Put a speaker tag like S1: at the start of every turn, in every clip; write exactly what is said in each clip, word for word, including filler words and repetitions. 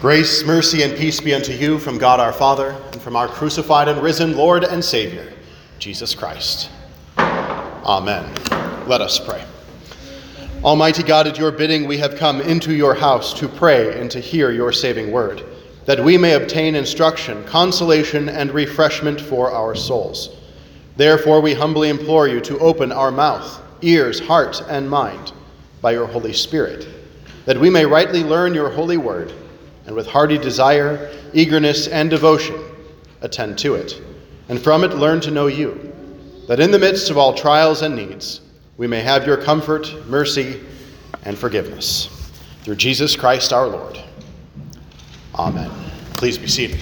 S1: Grace, mercy, and peace be unto you from God our Father, and from our crucified and risen Lord and Savior, Jesus Christ. Amen. Let us pray. Almighty God, at your bidding we have come into your house to pray and to hear your saving word, that we may obtain instruction, consolation, and refreshment for our souls. Therefore we humbly implore you to open our mouth, ears, heart, and mind by your Holy Spirit, that we may rightly learn your holy word, and with hearty desire, eagerness, and devotion attend to it, and from it learn to know you, that in the midst of all trials and needs we may have your comfort, mercy, and forgiveness. Through Jesus Christ our Lord. Amen. Please be seated.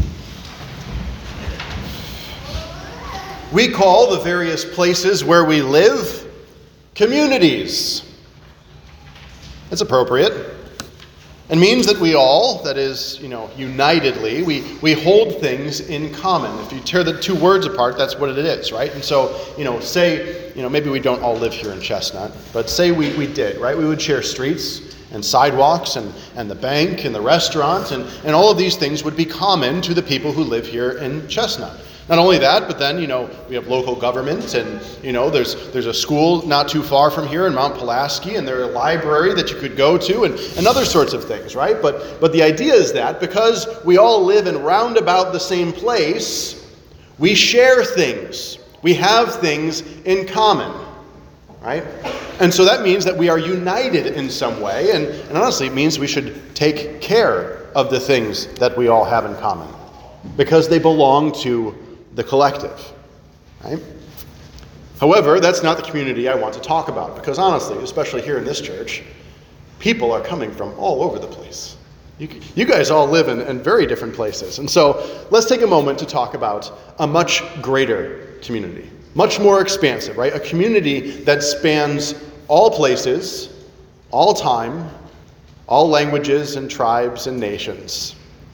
S1: We call the various places where we live communities. That's appropriate. It means that we all, that is, you know, unitedly, we, we hold things in common. If you tear the two words apart, that's what it is, right? And so, you know, say, you know, maybe we don't all live here in Chestnut, but say we, we did, right? We would share streets and sidewalks and, and the bank and the restaurant, and, and all of these things would be common to the people who live here in Chestnut. Not only that, but then, you know, we have local government, and, you know, there's there's a school not too far from here in Mount Pulaski, and there's a library that you could go to, and, and other sorts of things, right? But but the idea is that because we all live in roundabout the same place, we share things. We have things in common, right? And so that means that we are united in some way, and, and honestly, it means we should take care of the things that we all have in common, because they belong to the collective, right? However, that's not the community I want to talk about, because honestly, especially here in this church, people are coming from all over the place. You, you guys all live in, in very different places. And so let's take a moment to talk about a much greater community, much more expansive, right? A community that spans all places, all time, all languages and tribes and nations.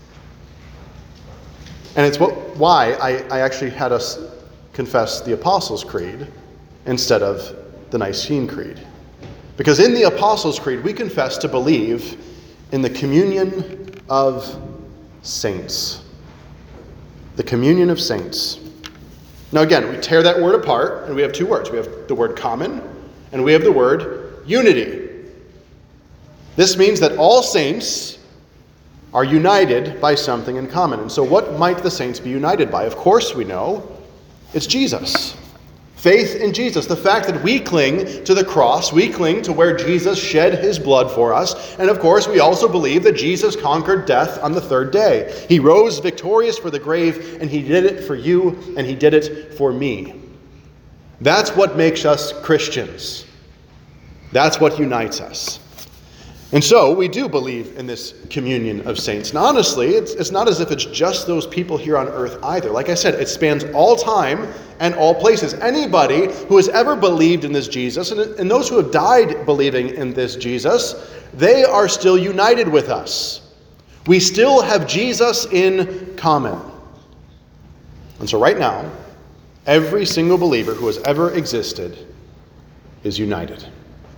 S1: And it's what, why I, I actually had us confess the Apostles' Creed instead of the Nicene Creed. Because in the Apostles' Creed, we confess to believe in the communion of saints. The communion of saints. Now again, we tear that word apart, and we have two words. We have the word common, and we have the word unity. This means that all saints are united by something in common. And so what might the saints be united by? Of course we know it's Jesus. Faith in Jesus. The fact that we cling to the cross, we cling to where Jesus shed his blood for us. And of course we also believe that Jesus conquered death on the third day. He rose victorious for the grave, and he did it for you, and he did it for me. That's what makes us Christians. That's what unites us. And so we do believe in this communion of saints. And honestly, it's, it's not as if it's just those people here on earth either. Like I said, it spans all time and all places. Anybody who has ever believed in this Jesus, and, and those who have died believing in this Jesus, they are still united with us. We still have Jesus in common. And so right now, every single believer who has ever existed is united.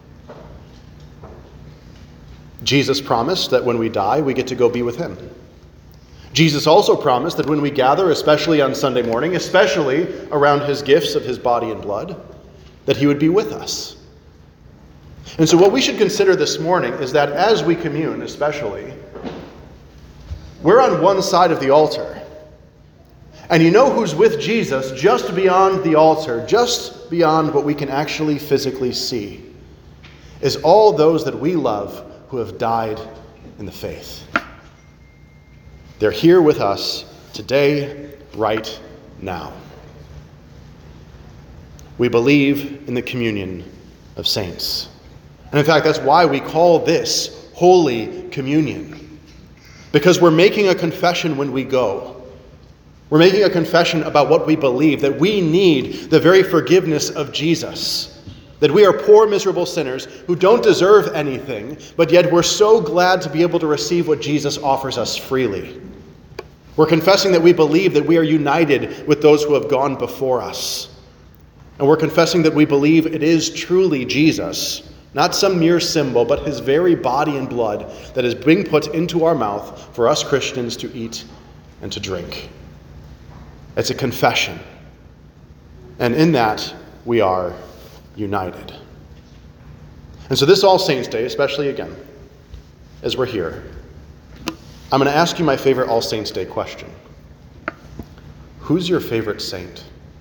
S1: Jesus promised that when we die, we get to go be with him. Jesus also promised that when we gather, especially on Sunday morning, especially around his gifts of his body and blood, that he would be with us. And so what we should consider this morning is that as we commune, especially, we're on one side of the altar. And you know who's with Jesus just beyond the altar, just beyond what we can actually physically see, is all those that we love who have died in the faith. They're here with us today, right now. We believe in the communion of saints. And in fact, that's why we call this Holy Communion. Because we're making a confession when we go. We're making a confession about what we believe, that we need the very forgiveness of Jesus. That we are poor, miserable sinners who don't deserve anything, but yet we're so glad to be able to receive what Jesus offers us freely. We're confessing that we believe that we are united with those who have gone before us. And we're confessing that we believe it is truly Jesus, Not some mere symbol, but his very body and blood that is being put into our mouth for us Christians to eat and to drink. It's a confession. And in that, we are united. And so this All Saints' Day, especially again, as we're here, I'm going to ask you my favorite All Saints' Day question. Who's your favorite saint?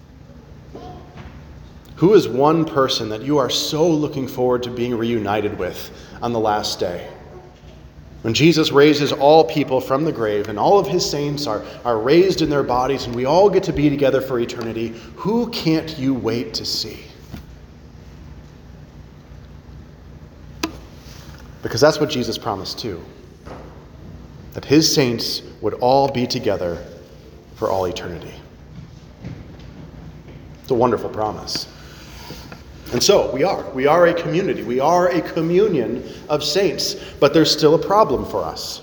S1: Who is one person that you are so looking forward to being reunited with on the last day? When Jesus raises all people from the grave and all of his saints are, are raised in their bodies and we all get to be together for eternity, who can't you wait to see? Because that's what Jesus promised too. That his saints would all be together for all eternity. It's a wonderful promise. And so we are. We are a community. We are a communion of saints. But there's still a problem for us.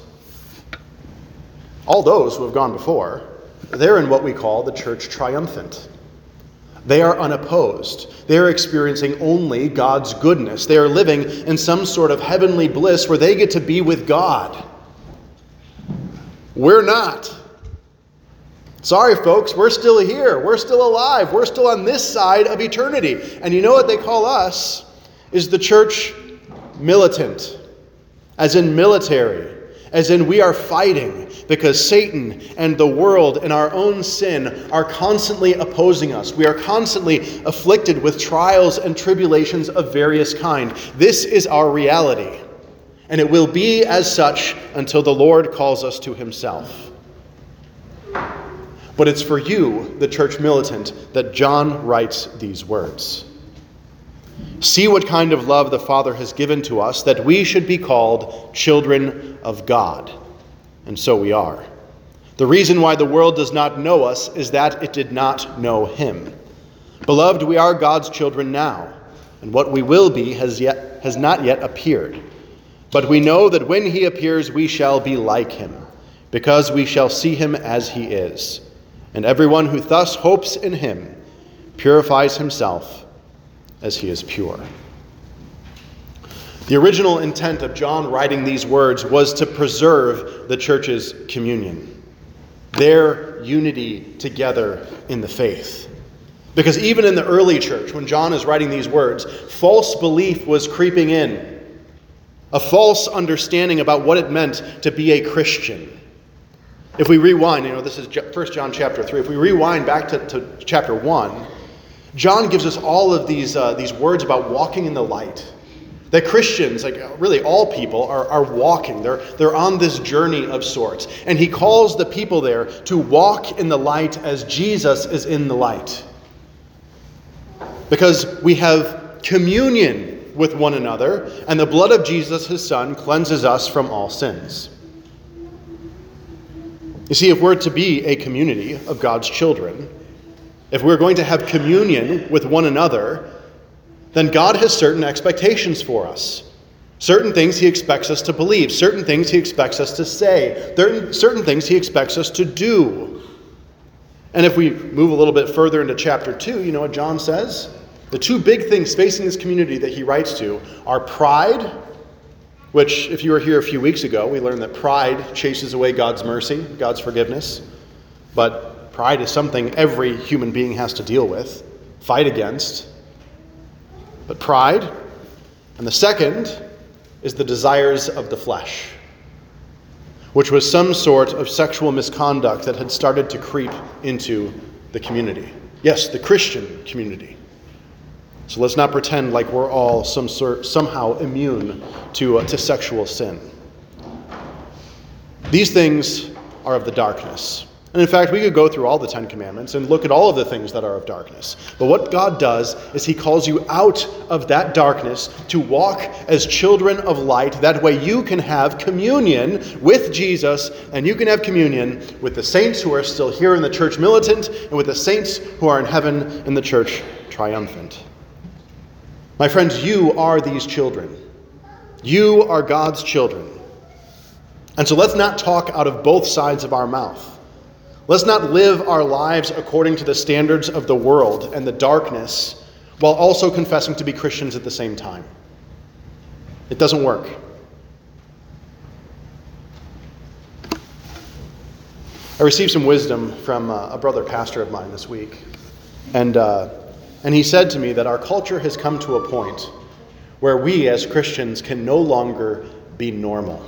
S1: All those who have gone before, they're in what we call the church triumphant. They are unopposed. They are experiencing only God's goodness. They are living in some sort of heavenly bliss where they get to be with God. We're not. Sorry, folks, we're still here. We're still alive. We're still on this side of eternity. And you know what they call us? Is the church militant, as in military, as in we are fighting because Satan and the world and our own sin are constantly opposing us. We are constantly afflicted with trials and tribulations of various kind. This is our reality, and it will be as such until the Lord calls us to himself. But it's for you, the church militant, that John writes these words. See what kind of love the Father has given to us, that we should be called children of God. And so we are. The reason why the world does not know us is that it did not know him. Beloved, we are God's children now, and what we will be has yet has not yet appeared. But we know that when he appears, we shall be like him, because we shall see him as he is. And everyone who thus hopes in him purifies himself as he is pure. The original intent of John writing these words was to preserve the church's communion, their unity together in the faith. Because even in the early church, when John is writing these words, false belief was creeping in, a false understanding about what it meant to be a Christian. If we rewind, you know, this is First John chapter three. If we rewind back to, to chapter one, John gives us all of these uh, these words about walking in the light. That Christians, like really all people, are, are walking. They're, they're on this journey of sorts. And he calls the people there to walk in the light as Jesus is in the light. Because we have communion with one another, and the blood of Jesus, his Son, cleanses us from all sins. You see, if we're to be a community of God's children, if we're going to have communion with one another, then God has certain expectations for us. Certain things he expects us to believe. Certain things he expects us to say. Certain things he expects us to do. And if we move a little bit further into chapter two, you know what John says? The two big things facing this community that he writes to are pride, which, if you were here a few weeks ago, we learned that pride chases away God's mercy, God's forgiveness. But pride is something every human being has to deal with, fight against. But pride, and the second is the desires of the flesh, which was some sort of sexual misconduct that had started to creep into the community. Yes, the Christian community. So let's not pretend like we're all some sort, somehow immune to, uh, to sexual sin. These things are of the darkness. And in fact, we could go through all the Ten Commandments and look at all of the things that are of darkness. But what God does is he calls you out of that darkness to walk as children of light. That way you can have communion with Jesus, and you can have communion with the saints who are still here in the church militant, and with the saints who are in heaven in the church triumphant. My friends, you are these children. You are God's children. And so let's not talk out of both sides of our mouth. Let's not live our lives according to the standards of the world and the darkness while also confessing to be Christians at the same time. It doesn't work. I received some wisdom from uh, a brother pastor of mine this week. And, uh, and he said to me that our culture has come to a point where we as Christians can no longer be normal.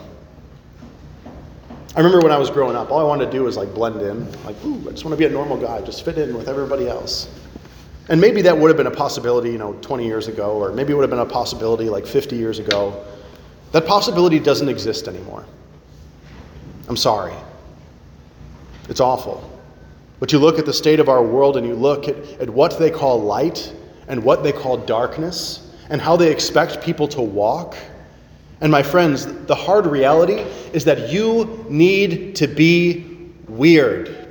S1: I remember when I was growing up, all I wanted to do was like blend in. Like, ooh, I just want to be a normal guy, just fit in with everybody else. And maybe that would have been a possibility, you know, twenty years ago, or maybe it would have been a possibility like fifty years ago. That possibility doesn't exist anymore. I'm sorry. It's awful. But you look at the state of our world and you look at, at what they call light and what they call darkness and how they expect people to walk. And my friends, the hard reality is that you need to be weird.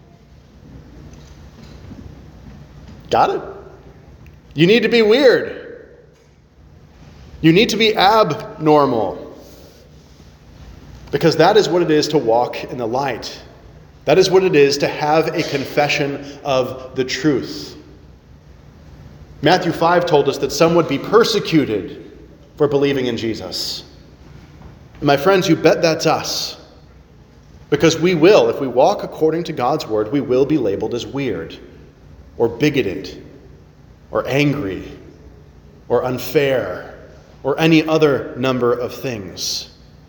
S1: Got it? You need to be weird. You need to be abnormal. Because that is what it is to walk in the light. That is what it is to have a confession of the truth. Matthew five told us that some would be persecuted for believing in Jesus. And my friends, you bet that's us. Because we will, if we walk according to God's word, we will be labeled as weird, or bigoted, or angry, or unfair, or any other number of things.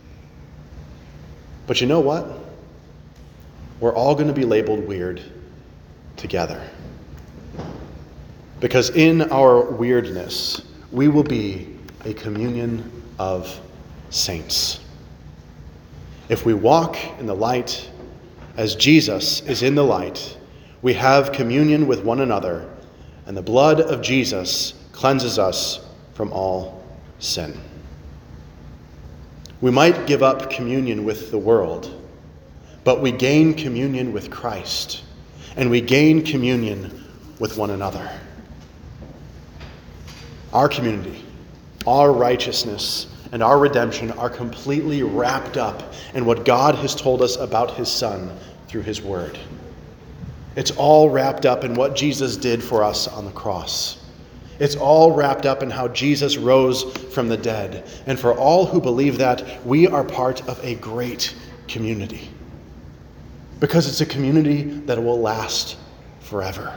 S1: But you know what? We're all going to be labeled weird together. Because in our weirdness, we will be a communion of saints. If we walk in the light as Jesus is in the light, we have communion with one another, and the blood of Jesus cleanses us from all sin. We might give up communion with the world, but we gain communion with Christ, and we gain communion with one another. Our community, our righteousness, and our redemption are completely wrapped up in what God has told us about his Son through his word. It's all wrapped up in what Jesus did for us on the cross. It's all wrapped up in how Jesus rose from the dead. And for all who believe that, we are part of a great community. Because it's a community that will last forever.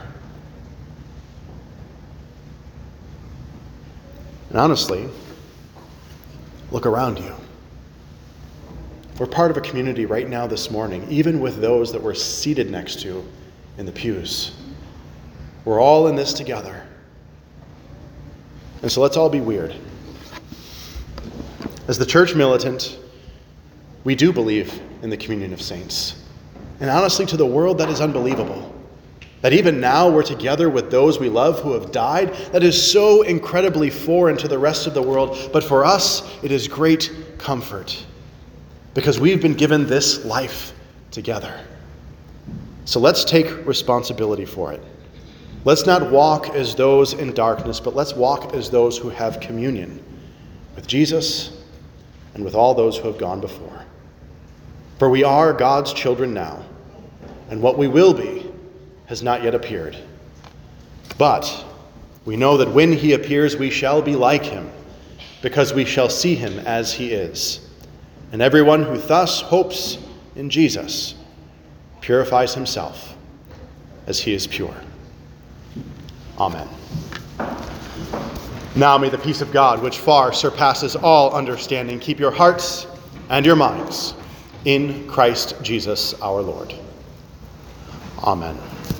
S1: And honestly, look around you. We're part of a community right now this morning, even with those that we're seated next to in the pews. We're all in this together. And so let's all be weird. As the church militant, we do believe in the communion of saints. And honestly, to the world, that is unbelievable. That even now we're together with those we love who have died. That is so incredibly foreign to the rest of the world. But for us, it is great comfort. Because we've been given this life together. So let's take responsibility for it. Let's not walk as those in darkness, but let's walk as those who have communion with Jesus and with all those who have gone before. For we are God's children now, and what we will be has not yet appeared. But we know that when he appears, we shall be like him, because we shall see him as he is. And everyone who thus hopes in Jesus purifies himself as he is pure. Amen. Now may the peace of God, which far surpasses all understanding, keep your hearts and your minds in Christ Jesus our Lord. Amen.